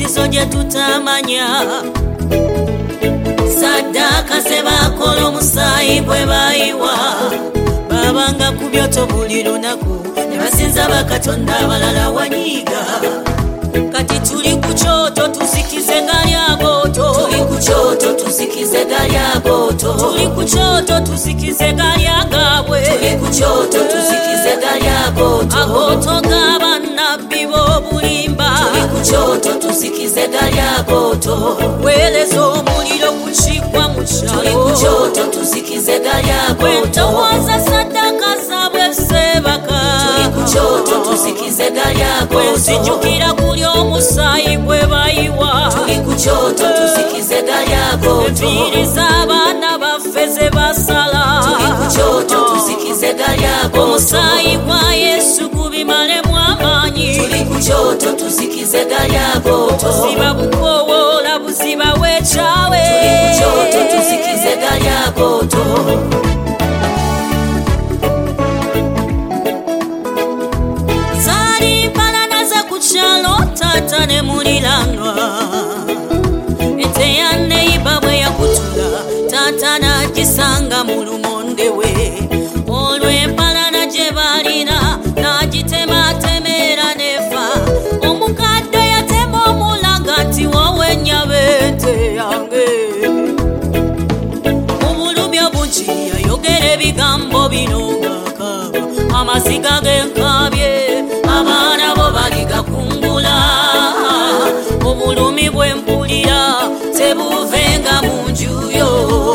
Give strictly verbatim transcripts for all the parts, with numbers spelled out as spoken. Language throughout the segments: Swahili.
emizizo gye tutamanya saddaka ze bakola omusaayi gwe bayiwa babanga ku byoto buli lunaku ne basinza bakatonda abalala wanyiiga kati tuli ku kyoto tuzikize galyagoto tuli ku kyoto tuzikize galyagoto tuli ku kyoto tuzikize galyagabwe tuli ku kyoto tuzikize galyagoto agoto g'abannabbi b'obulimba tuli ku kyoto tuzikize galyagoto weeleza omuliro ku kiggwa mu kyalo tuli ku kyoto tuzikize galyagoto wentowooza saddaka zaabwe seebaka tuli ku kyoto tuzikize galyagoto wenzijjukira kuli omusaayi gwe bayiwa tuli ku kyoto tuzikize galyagoto enviiri z'abaana baffe ze basala tuli ku kyoto tuzikize galyagoto omusaayi gwa Yesu gubimalemu amaanyi tuli ku kyoto tuzikize galyagoto buziba bukowoola buziba w'ekyawe tuli ku kyoto tuzikize galyagoto zaali mpalana za ku kyalo taata ne muliranwa ente ya neiba bwe yakutula taata n'agisanga mu lumonde we olwo empalana gye baalina n'agitematemeera nefa omukadde yatema omulaga nti wowe nnyaba ente yange obulumi obungi yayogera ebigambo bino ng'akaaba amaziga g'enkaabye abaana bo baligakungula obulumi bw'empulira tebuvenga mu njuyo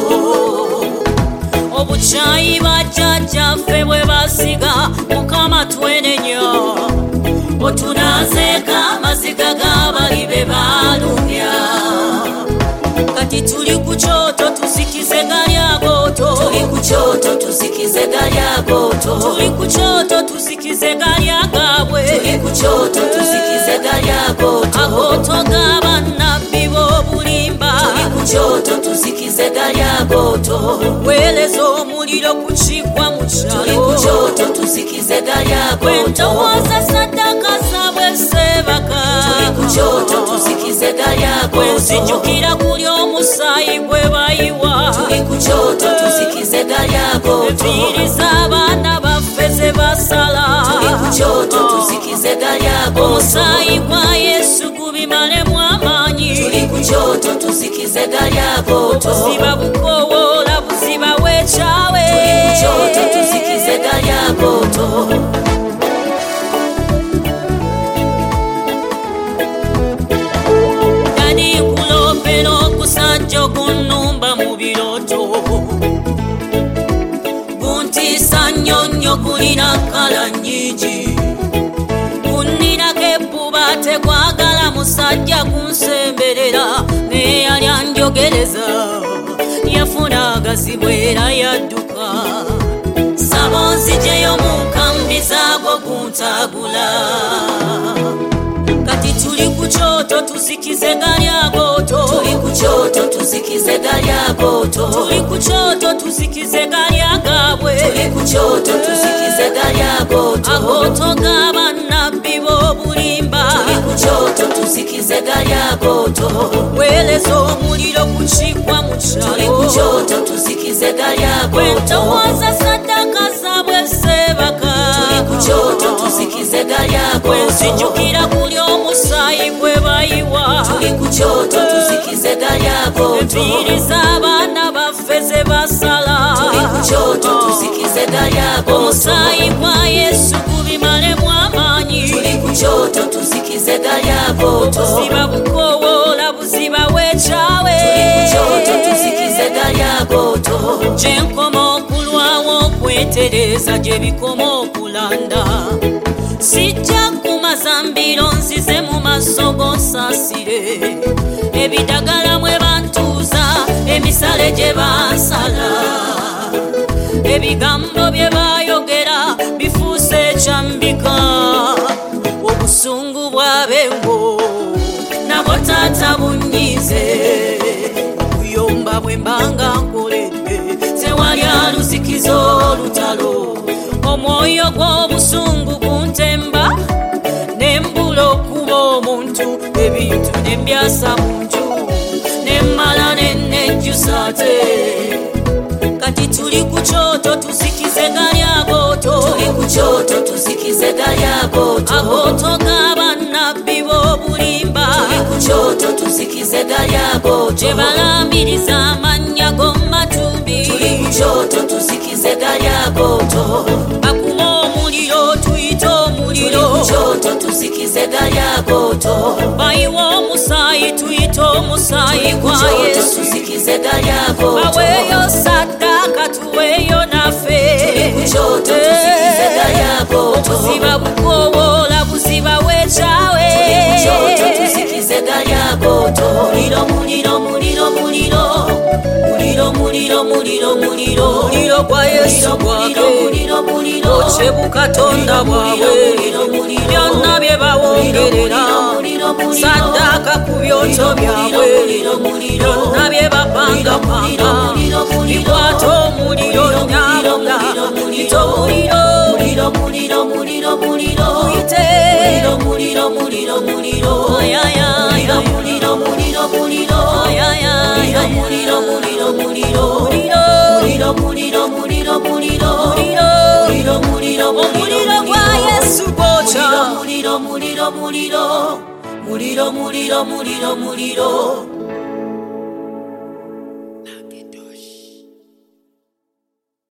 obukyayi bajjajjaffe bwe basiga mukama twenenya otunazeeka amaziga g'abali be baalumya kati tuli ku kyoto tuzikize galyagoto tuli ku kyoto tuzikize galyagoto tuli ku kyoto tuzikize galyagabwe tuli ku kyoto tuzikize galyagoto agoto g'abannabbi b'obulimba tuli ku kyoto tuzikize galyagoto weeleza omuliro ku kiggwa mu kyalo tuli ku kyoto tuzikize galyagoto wentowooza saddaka zaabwe seebaka tuli ku kyoto tuzikize galyagoto wenzijjukira kuli omusaayi gwe bayiwa tuli ku kyoto tuzikize galyagoto enviiri z'abaana baffe ze basala tuli ku kyoto tuzikize galyagoto omusaayi gwa Yesu gubimalemu amaanyi tuli ku kyoto tuzikize galyagoto buziba bukowoola buziba w'ekyawe tuli ku kyoto tuzikize galyagoto kadi nkulopera okusajja ogunnumba mu birooto guntiisa nnyo nnyo gulina kkala nnyingi gunnirako ebbuba tekwagala musajja kunsemberera naye yali anjogereza yafuna agazibu era yadduka saba onziggyeyo mu nkambi zaagwo guntagula kati tuli ku kyoto tuzikize galyagoto tuli ku kyoto tuzikize galyagoto tuli ku kyoto tuzikize galyagabwe tuli ku kyoto tuzikize galyagoto agoto g'abannabbi b'obulimba tuli ku kyoto tuzikize galyagoto weeleza omuliro ku kiggwa mu kyalo tuli ku kyoto tuzikize galyagoto wentowooza saddaka zaabwe seebaka tuli ku kyoto tuzikize galyagoto wenzijjukira kuli omusaayi gwe bayiwa tuli ku kyoto tuzikize galyagoto enviiri z'abaana baffe ze basala tuli ku kyoto tuzikize galyagoto omusaayi gwa Yesu gubimalemu amaanyi tuli ku kyoto tuzikize galyagoto buziba bukowoola buziba w'ekyawe tuli ku kyoto tuzikize galyagoto gye nkoma okulwawo okwetereza gye bikoma okulanda sijja kumazambiro nzize mu maaso g'onsaasire ebidagala mwe bantuuza emisale gye bansala ebigambo bye bayogera bifuuse ekyambika obusungu bw'abengo nabwo taata bunyize buyomba bwe mbanga nkoledde tewali aluzikiza olutalo omwoyo gw'obusungu guntemba nembula okuba omuntu ebintu nembyasa munju nemmala nenejjusa ate kati tuli ku kyoto tuzikize galyagoto tuli ku kyoto tuzikize galyagoto agoto g'abannabbi b'obulimba tuli ku kyoto tuzikize galyagoto gye balambiriza amannya g'omumatumbi tuli ku kyoto tuzikize galyagoto bakuma omuliro tuyita omuliro tuli ku kyoto tuzikize galyagoto bayiwa omusaayi tuyita omusaayi gwa Yesu tuzikize galyagoto baweeyo saddaaka tuweeyo naffe tuli ku kyoto tuzikize galyagoto buziba bukoowola buziba weekyawe tuli ku kyoto tuzikize galyagoto muliro muliro muliro muliro muliro muliro muliro muliro muliro gwa Yesu gwake muliro muliro okye bukatonda bwabwe byonna bye bawongerera saddaaka ku byoto byabwe byonna bye bapangapanga bikwata omuliro nyabula ito muliro muliro muliro muliro muliro ite muliro muliro muliro ayaya muliro muliro muliro ayaya muliro muliro muliro muliro muliro muliro muliro muliro muliro muliro gwa Yesu gocha muliro muliro muliro muliro muliro muliro muliro